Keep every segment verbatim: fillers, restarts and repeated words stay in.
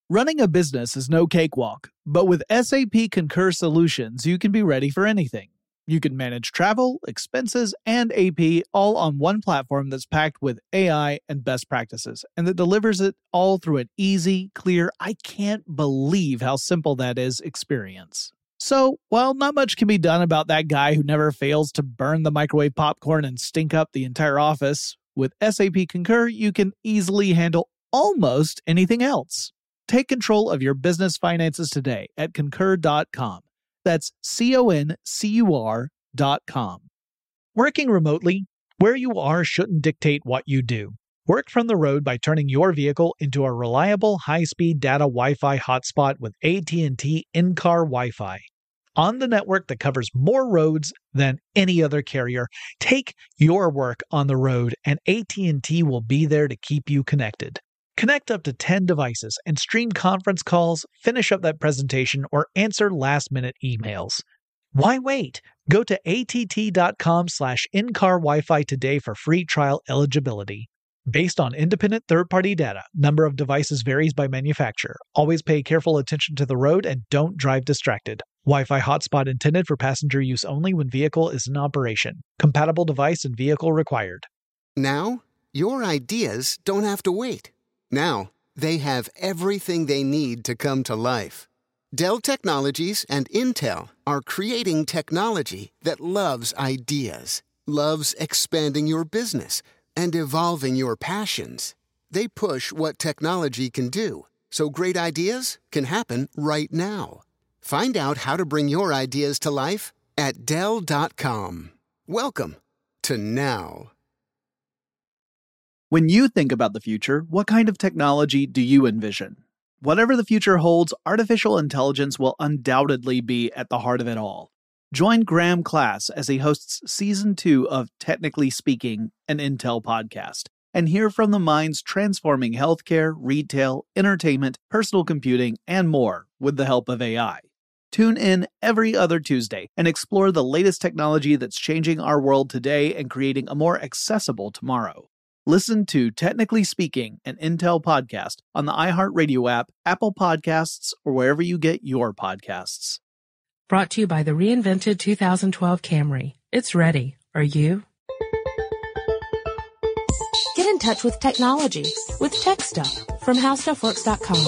Running a business is no cakewalk, but with S A P Concur Solutions, you can be ready for anything. You can manage travel, expenses, and A P all on one platform that's packed with A I and best practices, and that delivers it all through an easy, clear, I can't believe how simple that is experience. So, while not much can be done about that guy who never fails to burn the microwave popcorn and stink up the entire office, with S A P Concur, you can easily handle almost anything else. Take control of your business finances today at concur dot com. That's C O N C U R dot com. Working remotely, where you are shouldn't dictate what you do. Work from the road by turning your vehicle into a reliable high-speed data Wi-Fi hotspot with A T and T in-car Wi-Fi. On the network that covers more roads than any other carrier, take your work on the road and A T and T will be there to keep you connected. Connect up to ten devices and stream conference calls, finish up that presentation, or answer last-minute emails. Why wait? Go to A T T dot com slash in-car Wi-Fi today for free trial eligibility. Based on independent third-party data, number of devices varies by manufacturer. Always pay careful attention to the road and don't drive distracted. Wi-Fi hotspot intended for passenger use only when vehicle is in operation. Compatible device and vehicle required. Now, your ideas don't have to wait. Now, they have everything they need to come to life. Dell Technologies and Intel are creating technology that loves ideas, loves expanding your business, and evolving your passions. They push what technology can do, so great ideas can happen right now. Find out how to bring your ideas to life at Dell dot com. Welcome to now. When you think about the future, what kind of technology do you envision? Whatever the future holds, artificial intelligence will undoubtedly be at the heart of it all. Join Graham Class as he hosts Season two of Technically Speaking, an Intel podcast, and hear from the minds transforming healthcare, retail, entertainment, personal computing, and more with the help of A I. Tune in every other Tuesday and explore the latest technology that's changing our world today and creating a more accessible tomorrow. Listen to Technically Speaking, an Intel podcast on the iHeartRadio app, Apple Podcasts, or wherever you get your podcasts. Brought to you by the reinvented two thousand twelve Camry. It's ready. Are you? Get in touch with technology with Tech Stuff from how stuff works dot com.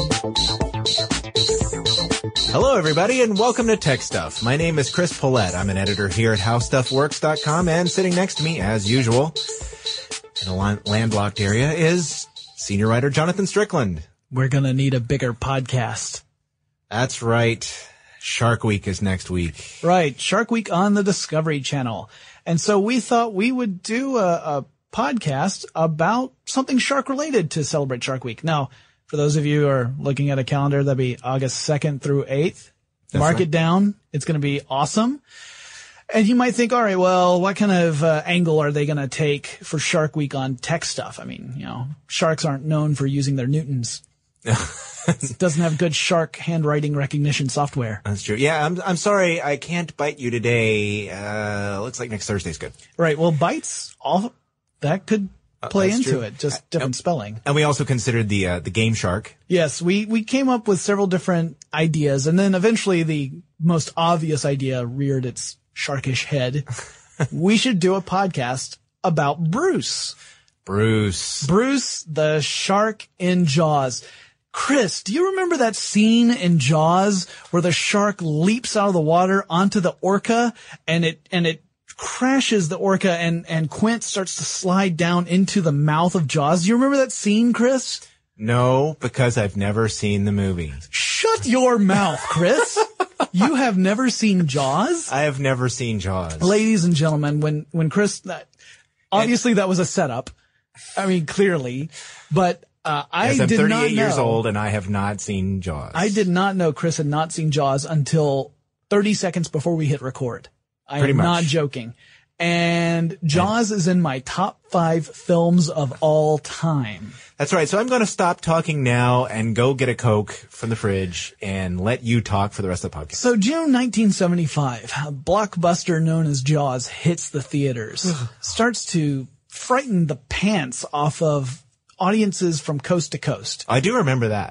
Hello, everybody, and welcome to Tech Stuff. My name is Chris Pollette. I'm an editor here at how stuff works dot com, and sitting next to me, as usual, in a landlocked area, is senior writer Jonathan Strickland. We're going to need a bigger podcast. That's right. Shark Week is next week. Right. Shark Week on the Discovery Channel. And so we thought we would do a, a podcast about something shark related to celebrate Shark Week. Now, for those of you who are looking at a calendar, that'd be August second through eighth. That's Mark right. it down. It's going to be awesome. And you might think, all right, well, what kind of uh, angle are they going to take for Shark Week on tech stuff? I mean, you know, sharks aren't known for using their Newtons. It doesn't have good shark handwriting recognition software. That's true. Yeah, I'm I'm sorry, I can't bite you today. Uh, looks like next Thursday's good. Right. Well, bites, all that could play uh, into true. it, just uh, different uh, spelling. And we also considered the uh, the game shark. Yes, we we came up with several different ideas, and then eventually the most obvious idea reared its sharkish head. We should do a podcast about Bruce. Bruce. Bruce, the shark in Jaws. Chris, do you remember that scene in Jaws where the shark leaps out of the water onto the orca and it, and it crashes the orca and, and Quint starts to slide down into the mouth of Jaws? Do you remember that scene, Chris? No, because I've never seen the movie. Shut your mouth, Chris. You have never seen Jaws? I have never seen Jaws. Ladies and gentlemen, when, when Chris, that, obviously and, that was a setup. I mean, clearly, but Uh, I yes, I'm did thirty-eight not know, years old and I have not seen Jaws. I did not know Chris had not seen Jaws until thirty seconds before we hit record. I Pretty am much. not joking. And Jaws is in my top five films of all time. That's right. So I'm going to stop talking now and go get a Coke from the fridge and let you talk for the rest of the podcast. So June nineteen seventy-five, a blockbuster known as Jaws hits the theaters, starts to frighten the pants off of audiences from coast to coast. I do remember that.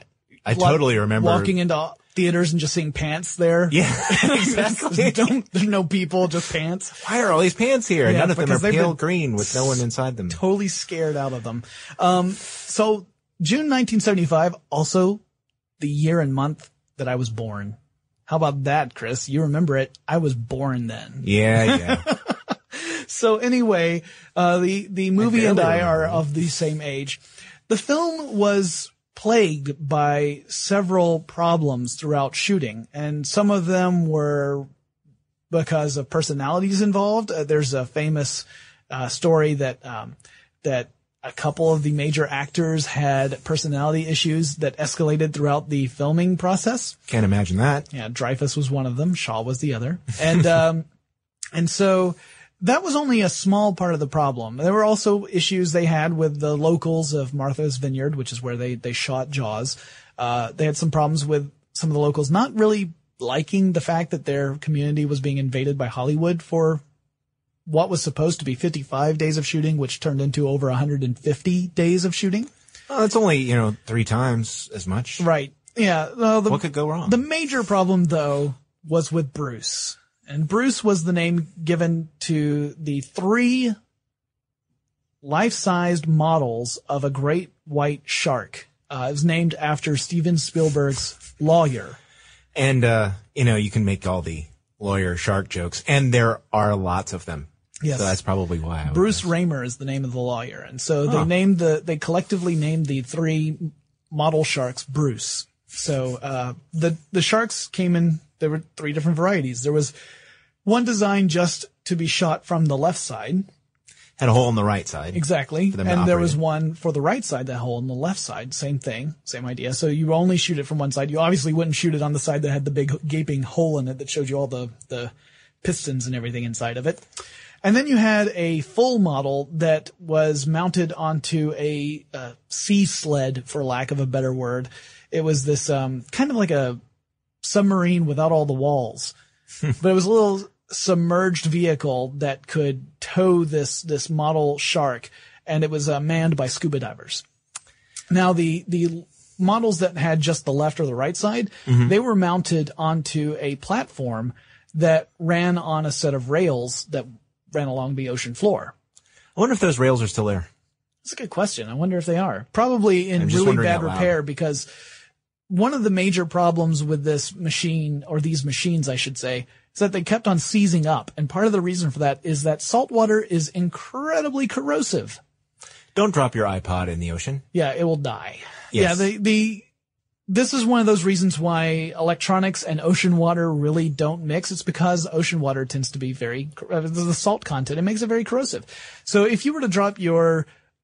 I totally remember walking into theaters and just seeing pants there. Yeah, exactly. Don't, there's no people, just pants. Why are all these pants here? Yeah, None of them are because they've pale been green with no one inside them. Totally scared out of them. Um, so June nineteen seventy-five, also the year and month that I was born. How about that, Chris? You remember it. I was born then. Yeah, yeah. So anyway, uh, the, the movie and I are remember. of the same age. The film was plagued by several problems throughout shooting, and some of them were because of personalities involved. Uh, there's a famous uh, story that um, that a couple of the major actors had personality issues that escalated throughout the filming process. Can't imagine that. Yeah, Dreyfuss was one of them. Shaw was the other. And um, and so that was only a small part of the problem. There were also issues they had with the locals of Martha's Vineyard, which is where they, they shot Jaws. Uh, they had some problems with some of the locals not really liking the fact that their community was being invaded by Hollywood for what was supposed to be fifty-five days of shooting, which turned into over one hundred fifty days of shooting. Oh, it's only, you know, three times as much. Right. Yeah. Well, the, What could go wrong? The major problem, though, was with Bruce. And Bruce was the name given to the three life-sized models of a great white shark. Uh, it was named after Steven Spielberg's Lawyer. And, uh, you know, you can make all the lawyer shark jokes, and there are lots of them. Yes. So that's probably why. I would Bruce guess. Raymer is the name of the lawyer. And so they Huh. named the, they collectively named the three model sharks Bruce. So, uh, the, the sharks came in, there were three different varieties. There was one designed just to be shot from the left side. Had a hole in the right side. Exactly. For them to And there operate was in. one for the right side, that hole in the left side. Same thing. Same idea. So you only shoot it from one side. You obviously wouldn't shoot it on the side that had the big gaping hole in it that showed you all the, the pistons and everything inside of it. And then you had a full model that was mounted onto a, uh sea sled, for lack of a better word. It was this, um, kind of like a submarine without all the walls, but it was a little submerged vehicle that could tow this, this model shark, and it was uh, manned by scuba divers. Now the, the models that had just the left or the right side, Mm-hmm. they were mounted onto a platform that ran on a set of rails that ran along the ocean floor. I wonder if those rails are still there. That's a good question. I wonder if they are. Probably in I'm just really wondering bad out loud. repair, because one of the major problems with this machine, or these machines, I should say, is that they kept on seizing up. And part of the reason for that is that salt water is incredibly corrosive. Don't drop your iPod in the ocean. Yeah, it will die. Yes. Yeah, the, the, this is one of those reasons why electronics and ocean water really don't mix. It's because ocean water tends to be very, uh, the salt content, it makes it very corrosive. So if you were to drop your,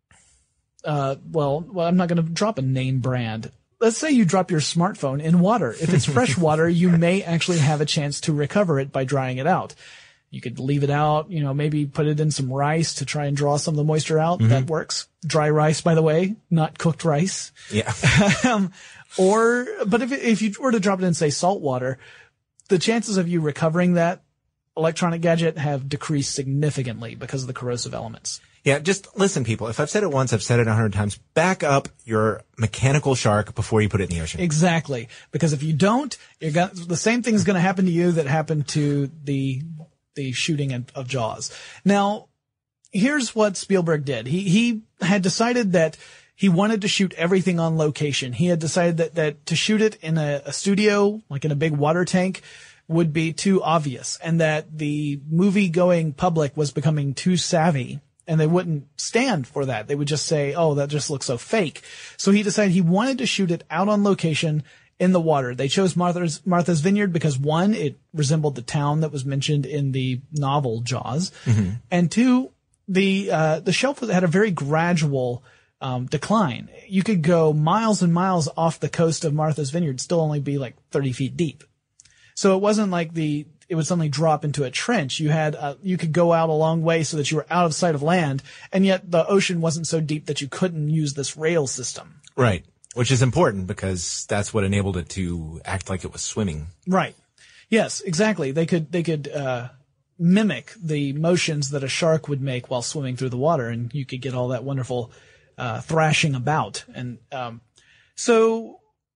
uh, well, well, I'm not going to drop a name brand. Let's say you drop your smartphone in water. If it's fresh water, you may actually have a chance to recover it by drying it out. You could leave it out, you know, maybe put it in some rice to try and draw some of the moisture out. Mm-hmm. That works. Dry rice, by the way, not cooked rice. Yeah. um, or, but if, if you were to drop it in, say, salt water, the chances of you recovering that electronic gadget have decreased significantly because of the corrosive elements. Yeah, just listen, people. If I've said it once, I've said it a hundred times. Back up your mechanical shark before you put it in the ocean. Exactly. Because if you don't, you're gonna, the same thing is going to happen to you that happened to the, the shooting of, of Jaws. Now, here's what Spielberg did. He, he had decided that he wanted to shoot everything on location. He had decided that, that to shoot it in a, a studio, like in a big water tank, would be too obvious, and that the movie-going public was becoming too savvy, and they wouldn't stand for that. They would just say, oh, that just looks so fake. So he decided he wanted to shoot it out on location in the water. They chose Martha's, Martha's Vineyard because, one, it resembled the town that was mentioned in the novel Jaws, mm-hmm. and two, the uh, the shelf had a very gradual um, decline. You could go miles and miles off the coast of Martha's Vineyard, still only be like thirty feet deep. So it wasn't like the it would suddenly drop into a trench. You had uh, you could go out a long way so that you were out of sight of land, and yet the ocean wasn't so deep that you couldn't use this rail system. Right. Which is important because that's what enabled it to act like it was swimming. Right. Yes, exactly. They could they could uh mimic the motions that a shark would make while swimming through the water, and you could get all that wonderful uh thrashing about. And um so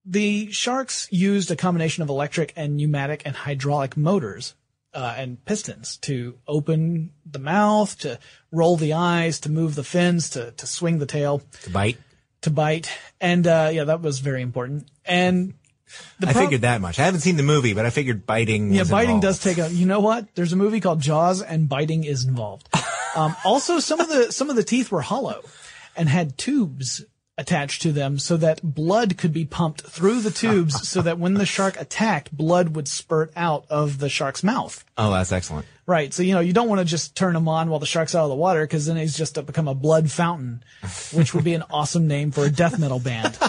the sharks used a combination of electric and pneumatic and hydraulic motors uh, and pistons to open the mouth, to roll the eyes, to move the fins, to to swing the tail, To bite. to bite, and uh, yeah, that was very important. And the I prob- figured that much. I haven't seen the movie, but I figured biting Yeah, was biting involved. does take a. You know what? There's a movie called Jaws, and biting is involved. Um, also, some of the some of the teeth were hollow, and had tubes attached to them, so that blood could be pumped through the tubes, so that when the shark attacked, blood would spurt out of the shark's mouth. Oh, that's excellent. Right. So you know you don't want to just turn him on while the shark's out of the water, because then he's just become a blood fountain, which would be an awesome name for a death metal band.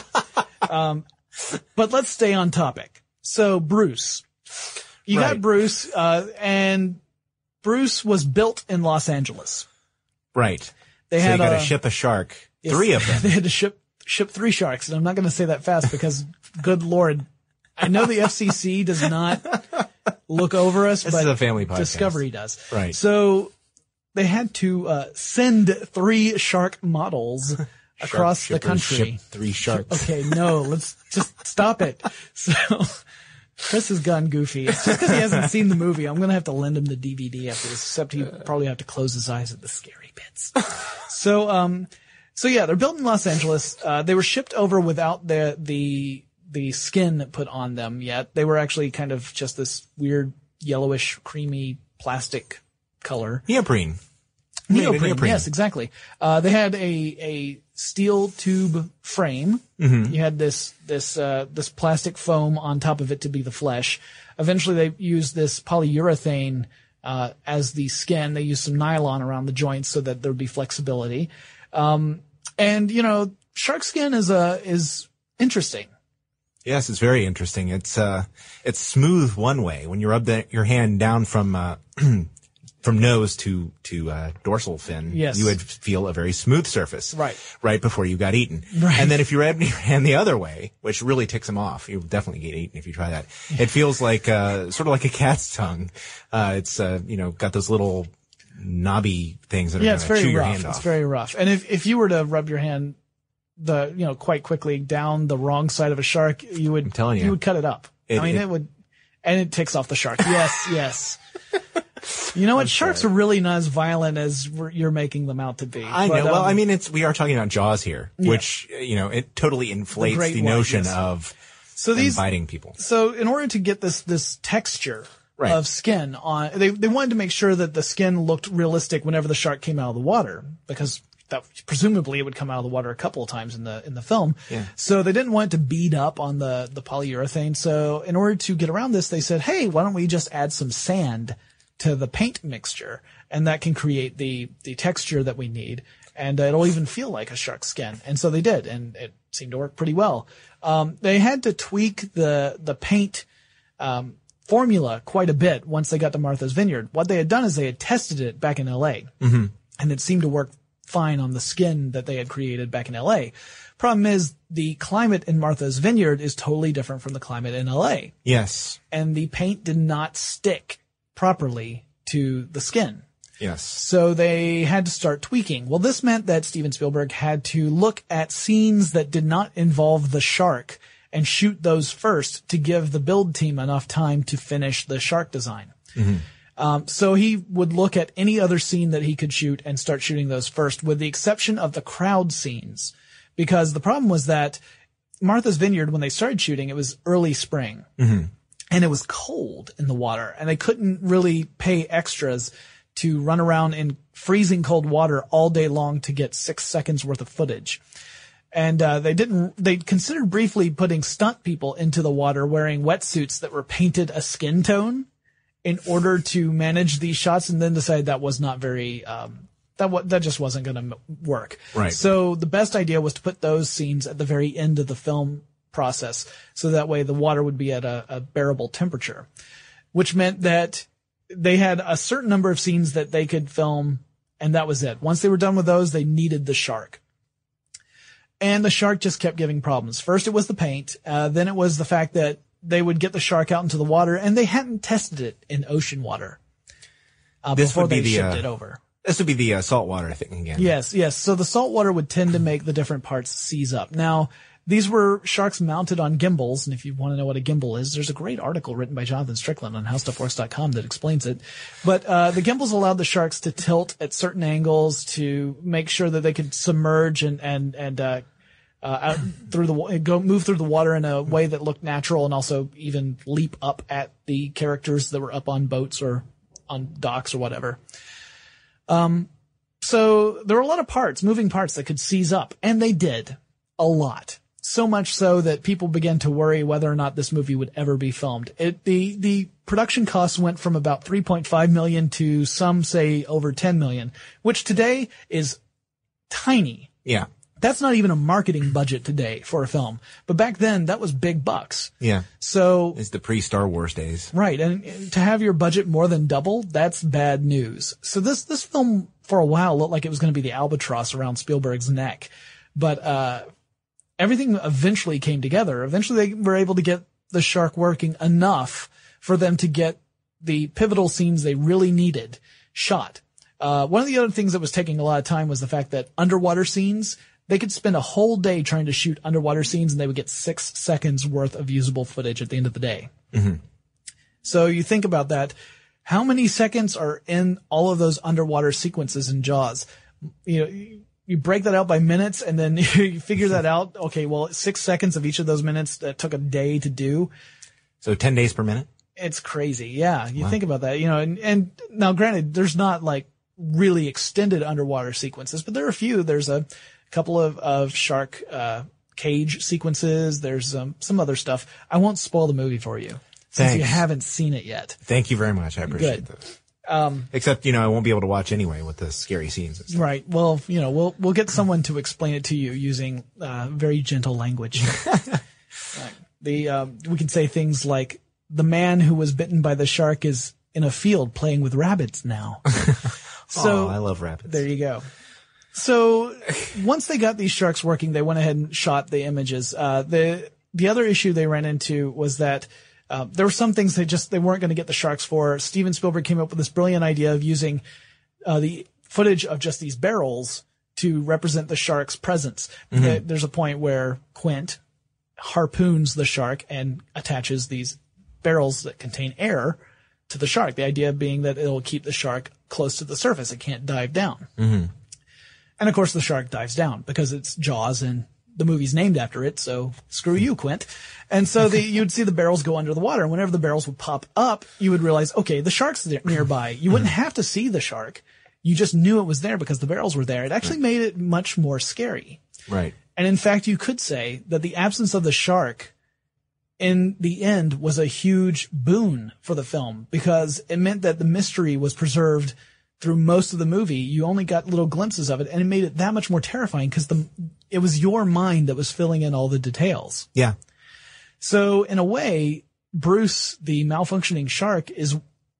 Um, but let's stay on topic. So Bruce, you got Right. Bruce, uh, and Bruce was built in Los Angeles. Right. They so had you got to a- ship a shark. Yes, Three of them. They had to ship ship three sharks, and I'm not going to say that fast because, good Lord, I know the F C C does not look over us, This but is a family podcast. Discovery does. Right. So they had to uh, send three shark models across the Shark shippers country. ship three sharks. Okay, no, let's just stop it. So Chris has gone goofy. It's just because he hasn't seen the movie. I'm going to have to lend him the D V D after this, except he probably have to close his eyes at the scary bits. So, um, so yeah, they're built in Los Angeles. Uh, they were shipped over without the, the, the skin put on them yet. They were actually kind of just this weird yellowish, creamy plastic color. Neoprene. Made of Neoprene, yes, exactly. Uh, they had a, a steel tube frame. Mm-hmm. You had this, this, uh, this plastic foam on top of it to be the flesh. Eventually they used this polyurethane, uh, as the skin. They used some nylon around the joints so that there would be flexibility. Um, and, you know, shark skin is, uh, is interesting. Yes, it's very interesting. It's, uh, it's smooth one way. When you rub the, your hand down from, uh, from nose to, to, uh, dorsal fin, Yes. you would feel a very smooth surface. Right. Right before you got eaten. Right. And then if you rub your hand the other way, which really ticks them off, you'll definitely get eaten if you try that. It feels like, uh, sort of like a cat's tongue. Uh, it's, uh, you know, got those little knobby things that are Yeah, going it's to very chew your rough. hand It's off. very rough. And if, if you were to rub your hand the, you know, quite quickly down the wrong side of a shark, you would, I'm telling you. would cut it up. It- I mean, it- it, would, and it ticks off the shark. Yes, yes. You know what? Sharks are really not as violent as we're, you're making them out to be. I But, know. well, um, I mean, it's, we are talking about Jaws here, Yeah. which, you know, it totally inflates great the one, notion yes. of so them these, biting people. so in order to get this, this texture Right. of skin on, they, they wanted to make sure that the skin looked realistic whenever the shark came out of the water, because that presumably it would come out of the water a couple of times in the, in the film. Yeah. So they didn't want it to bead up on the, the polyurethane. So in order to get around this, they said, hey, why don't we just add some sand to the paint mixture? And that can create the, the texture that we need. And uh, it'll even feel like a shark skin. And so they did. And it seemed to work pretty well. Um, they had to tweak the, the paint, um, formula quite a bit once they got to Martha's Vineyard. What they had done is they had tested it back in L A. Mm-hmm. And it seemed to work fine on the skin that they had created back in L A. Problem is the climate in Martha's Vineyard is totally different from the climate in L A. Yes. And the paint did not stick properly to the skin. Yes. So they had to start tweaking. Well, this meant that Steven Spielberg had to look at scenes that did not involve the shark and shoot those first to give the build team enough time to finish the shark design. Mm-hmm. Um, so he would look at any other scene that he could shoot and start shooting those first, with the exception of the crowd scenes. Because the problem was that Martha's Vineyard, when they started shooting, it was early spring. Mm-hmm. And it was cold in the water, and they couldn't really pay extras to run around in freezing cold water all day long to get six seconds worth of footage. And, uh, they didn't, they considered briefly putting stunt people into the water wearing wetsuits that were painted a skin tone in order to manage these shots, and then decided that was not very, um, that wa- that just wasn't going to work. Right. So the best idea was to put those scenes at the very end of the film process, so that way the water would be at a, a bearable temperature, which meant that they had a certain number of scenes that they could film, and that was it. Once they were done with those, they needed the shark. And the shark just kept giving problems. First it was the paint, uh, then it was the fact that they would get the shark out into the water, and they hadn't tested it in ocean water uh, This before would be they the, shipped uh, it over. This would be the uh, saltwater thing again. Yes, yes. So the salt water would tend to make the different parts seize up. Now, These were sharks mounted on gimbals, and if you want to know what a gimbal is, there's a great article written by Jonathan Strickland on how stuff works dot com that explains it. But uh the gimbals allowed the sharks to tilt at certain angles to make sure that they could submerge and and and uh, uh out through the go move through the water in a way that looked natural, and also even leap up at the characters that were up on boats or on docks or whatever. Um, so there were a lot of parts, moving parts that could seize up, and they did a lot. So much so that people began to worry whether or not this movie would ever be filmed. It, the, the production costs went from about three point five million to some say over ten million, which today is tiny. Yeah. That's not even a marketing budget today for a film. But back then, that was big bucks. Yeah. So. It's the pre-Star Wars days. Right. And to have your budget more than double, that's bad news. So this, this film for a while looked like it was going to be the albatross around Spielberg's neck. But, uh, everything eventually came together. Eventually they were able to get the shark working enough for them to get the pivotal scenes they really needed shot. Uh, one of the other things that was taking a lot of time was the fact that underwater scenes, they could spend a whole day trying to shoot underwater scenes and they would get six seconds worth of usable footage at the end of the day. Mm-hmm. So you think about that. How many seconds are in all of those underwater sequences in Jaws? You know, you break that out by minutes and then you figure that out. Okay, well, six seconds of each of those minutes that took a day to do. So ten days per minute? It's crazy. Yeah. You Wow. think about that, you know, and, and now granted, there's not like really extended underwater sequences, but there are a few. There's a couple of, of shark, uh, cage sequences. There's, um, some other stuff. I won't spoil the movie for you since Thanks. you haven't seen it yet. Thank you very much. I appreciate Good. that. Um, Except, you know, I won't be able to watch anyway with the scary scenes and stuff. right. Well, you know, we'll, we'll get someone to explain it to you using, uh, very gentle language. Right. The, um, we can say things like the man who was bitten by the shark is in a field playing with rabbits now. So oh, I love rabbits. there you go. So once they got these sharks working, they went ahead and shot the images. Uh, the, the other issue they ran into was that, uh, there were some things they just, they weren't going to get the sharks for. Steven Spielberg came up with this brilliant idea of using, uh, the footage of just these barrels to represent the shark's presence. Mm-hmm. There- There's a point where Quint harpoons the shark and attaches these barrels that contain air to the shark. The idea being that it'll keep the shark close to the surface. It can't dive down. Mm-hmm. And of course the shark dives down because it's Jaws and the movie's named after it. So screw you, Quint. And so the, you'd see the barrels go under the water. And whenever the barrels would pop up, you would realize, okay, the shark's there nearby. You wouldn't have to see the shark. You just knew it was there because the barrels were there. It actually made it much more scary. Right. And in fact, you could say that the absence of the shark in the end was a huge boon for the film because it meant that the mystery was preserved through most of the movie. You only got little glimpses of it, and it made it that much more terrifying because the it was your mind that was filling in all the details. Yeah. So in a way, Bruce, the malfunctioning shark, is,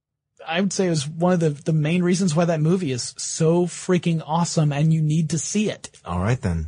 I would say, is one of the, the main reasons why that movie is so freaking awesome and you need to see it. All right then.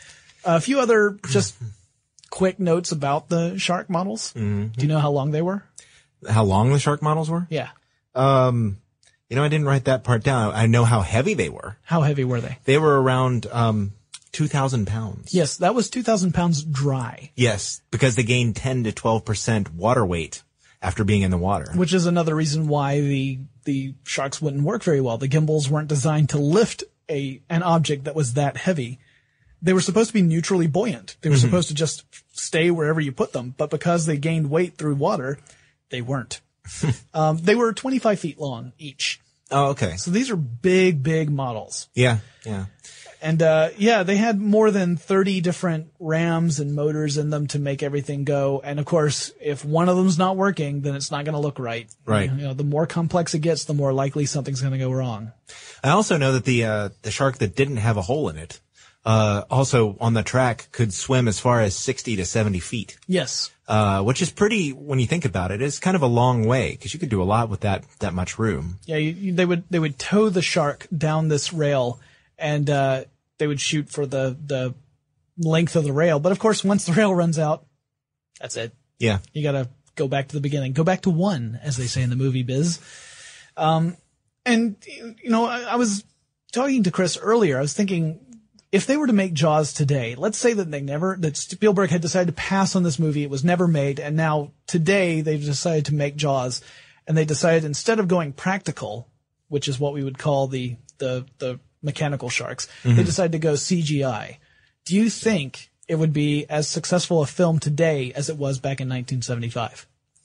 A few other just quick notes about the shark models. Mm-hmm. Do you know how long they were? How long the shark models were? Yeah. Um, you know, I didn't write that part down. I know how heavy they were. How heavy were they? They were around, um, two thousand pounds. Yes, that was two thousand pounds dry. Yes, because they gained ten to twelve percent water weight after being in the water. Which is another reason why the, the sharks wouldn't work very well. The gimbals weren't designed to lift a, an object that was that heavy. They were supposed to be neutrally buoyant. They were mm-hmm. supposed to just stay wherever you put them. But because they gained weight through water, they weren't. um, they were twenty-five feet long each. Oh, okay. So these are big, big models. Yeah, yeah. And, uh, yeah, they had more than thirty different rams and motors in them to make everything go. And of course, if one of them's not working, then it's not going to look right. Right. You know, the more complex it gets, the more likely something's going to go wrong. I also know that the, uh, the shark that didn't have a hole in it, uh, also on the track could swim as far as sixty to seventy feet. Yes. Uh, which is pretty, when you think about it, it's kind of a long way because you could do a lot with that, that much room. Yeah. You, you, they would, they would tow the shark down this rail and, uh, they would shoot for the, the length of the rail. But of course, once the rail runs out, that's it. Yeah. You gotta go back to the beginning. Go back to one, as they say in the movie biz. Um, and, you know, I, I was talking to Chris earlier. I was thinking if they were to make Jaws today, let's say that they never, that Spielberg had decided to pass on this movie. It was never made. And now today they've decided to make Jaws, and they decided instead of going practical, which is what we would call the, the, the mechanical sharks, mm-hmm. they decided to go C G I. Do you think it would be as successful a film today as it was back in nineteen seventy-five?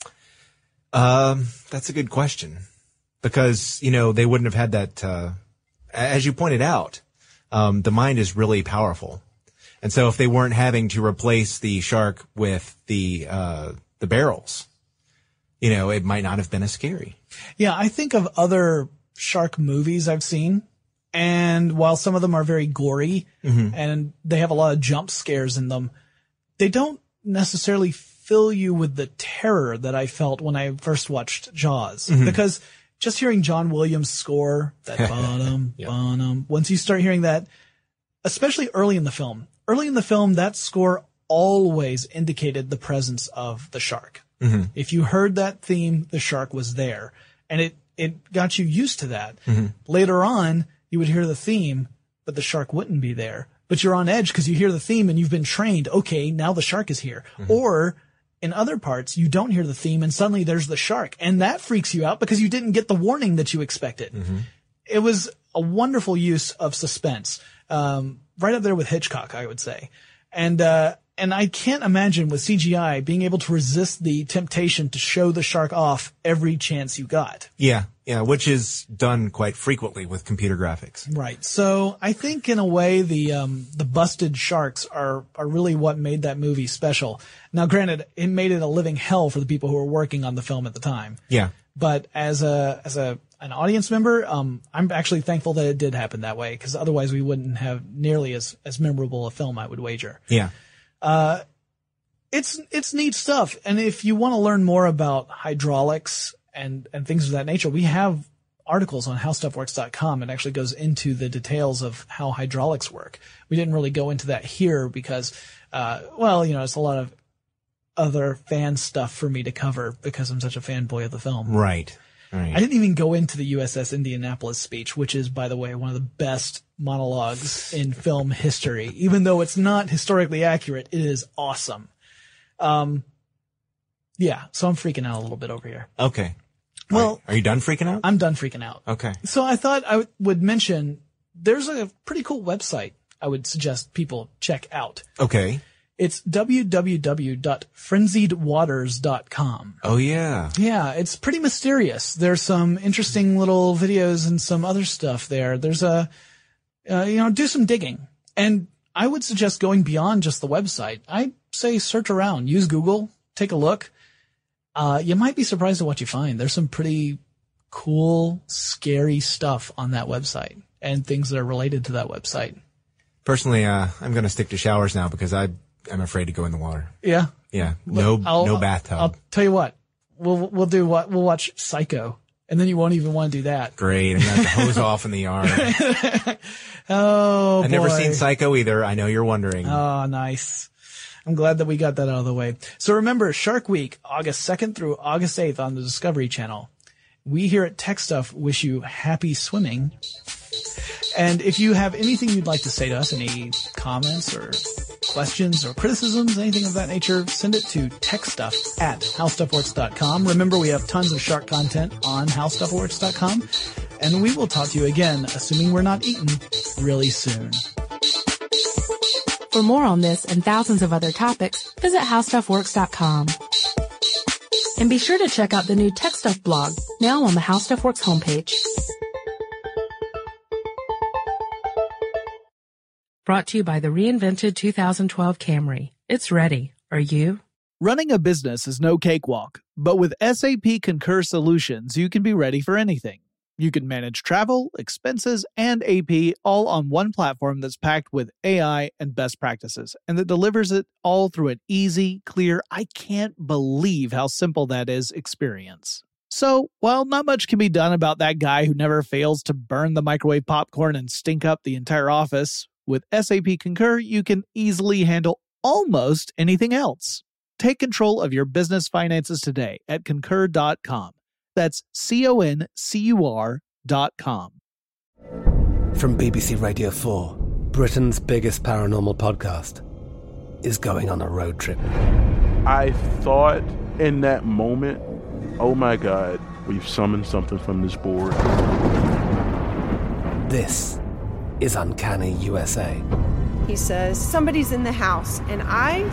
Um, that's a good question, because, you know, they wouldn't have had that, uh, as you pointed out, um, the mind is really powerful. And so if they weren't having to replace the shark with the, uh, the barrels, you know, it might not have been as scary. Yeah. I think of other shark movies I've seen, and while some of them are very gory mm-hmm. and they have a lot of jump scares in them, they don't necessarily fill you with the terror that I felt when I first watched Jaws. Mm-hmm. Because just hearing John Williams' score, that bottom, yep. bottom, once you start hearing that, especially early in the film, early in the film, that score always indicated the presence of the shark. Mm-hmm. If you heard that theme, the shark was there. And it, it got you used to that. Mm-hmm. Later on, you would hear the theme, but the shark wouldn't be there. But you're on edge because you hear the theme and you've been trained. Okay, now the shark is here. Mm-hmm. Or in other parts, you don't hear the theme and suddenly there's the shark. And that freaks you out because you didn't get the warning that you expected. Mm-hmm. It was a wonderful use of suspense. Um, right up there with Hitchcock, I would say. And, uh, and I can't imagine with C G I being able to resist the temptation to show the shark off every chance you got. Yeah. Yeah. Which is done quite frequently with computer graphics. Right. So I think in a way the, um, the busted sharks are, are really what made that movie special. Now, granted, it made it a living hell for the people who were working on the film at the time. Yeah. But as a, as a, an audience member, um, I'm actually thankful that it did happen that way, because otherwise we wouldn't have nearly as, as memorable a film, I would wager. Yeah. Uh, it's, it's neat stuff. And if you want to learn more about hydraulics and, and things of that nature, we have articles on how stuff works dot com. It actually goes into the details of how hydraulics work. We didn't really go into that here because, uh, well, you know, it's a lot of other fan stuff for me to cover because I'm such a fanboy of the film. Right. Right. I didn't even go into the U S S Indianapolis speech, which is, by the way, one of the best monologues in film history. Even though it's not historically accurate, it is awesome. Um, yeah, so I'm freaking out a little bit over here. Okay. Well, are you done freaking out? I'm done freaking out. Okay. So I thought I w- would mention there's a pretty cool website I would suggest people check out. Okay. It's w w w dot frenzied waters dot com. Oh, yeah. Yeah, it's pretty mysterious. There's some interesting little videos and some other stuff there. There's a, uh, you know, do some digging. And I would suggest going beyond just the website. I say search around, use Google, take a look. Uh, you might be surprised at what you find. There's some pretty cool, scary stuff on that website and things that are related to that website. Personally, uh, I'm going to stick to showers now because I I'm afraid to go in the water. Yeah. Yeah. No, I'll, no bathtub. I'll tell you what. We'll, we'll do what? We'll watch Psycho. And then you won't even want to do that. Great. I'm going to have to hose off in the yard. Oh, I've boy. never seen Psycho either. I know you're wondering. Oh, nice. I'm glad that we got that out of the way. So remember, Shark Week, August second through August eighth on the Discovery Channel. We here at Tech Stuff wish you happy swimming. And if you have anything you'd like to say to us, any comments or questions or criticisms, anything of that nature, send it to techstuff at howstuffworks dot com. Remember, we have tons of shark content on howstuffworks dot com. And we will talk to you again, assuming we're not eaten, really soon. For more on this and thousands of other topics, visit howstuffworks dot com. And be sure to check out the new Tech Stuff blog, now on the How Stuff Works homepage. Brought to you by the reinvented two thousand twelve Camry. It's ready. Are you? Running a business is no cakewalk, but with S A P Concur Solutions, you can be ready for anything. You can manage travel, expenses, and A P all on one platform that's packed with A I and best practices, and that delivers it all through an easy, clear, I can't believe how simple that is experience. So, while not much can be done about that guy who never fails to burn the microwave popcorn and stink up the entire office, with S A P Concur, you can easily handle almost anything else. Take control of your business finances today at concur dot com. That's C O N C U R dot com. From B B C Radio four, Britain's biggest paranormal podcast is going on a road trip. I thought in that moment, oh my God, we've summoned something from this board. This is Uncanny U S A. He says, somebody's in the house, and I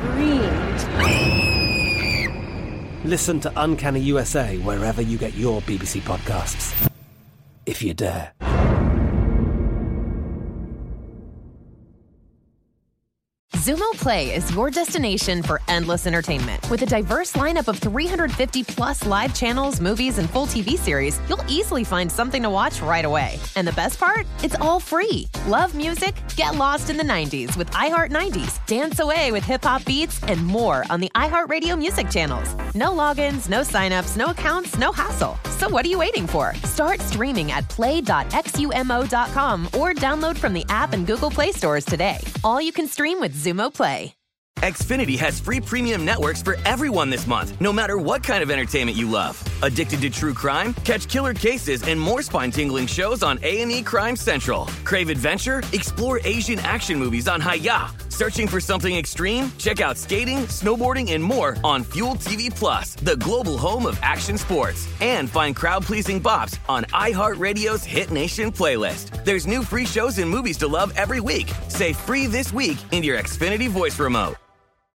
screamed. Listen to Uncanny U S A wherever you get your B B C podcasts, if you dare. Xumo Play is your destination for endless entertainment. With a diverse lineup of three hundred fifty plus live channels, movies, and full T V series, you'll easily find something to watch right away. And the best part? It's all free. Love music? Get lost in the nineties with iHeart nineties, dance away with hip-hop beats, and more on the iHeartRadio music channels. No logins, no signups, no accounts, no hassle. So what are you waiting for? Start streaming at play dot xumo dot com or download from the app and Google Play stores today. All you can stream with Xumo Play. Xfinity has free premium networks for everyone this month, no matter what kind of entertainment you love. Addicted to true crime? Catch killer cases and more spine-tingling shows on A and E Crime Central. Crave adventure? Explore Asian action movies on Hi-Ya. Searching for something extreme? Check out skating, snowboarding, and more on Fuel T V Plus, the global home of action sports. And find crowd-pleasing bops on iHeartRadio's Hit Nation playlist. There's new free shows and movies to love every week. Say free this week in your Xfinity voice remote.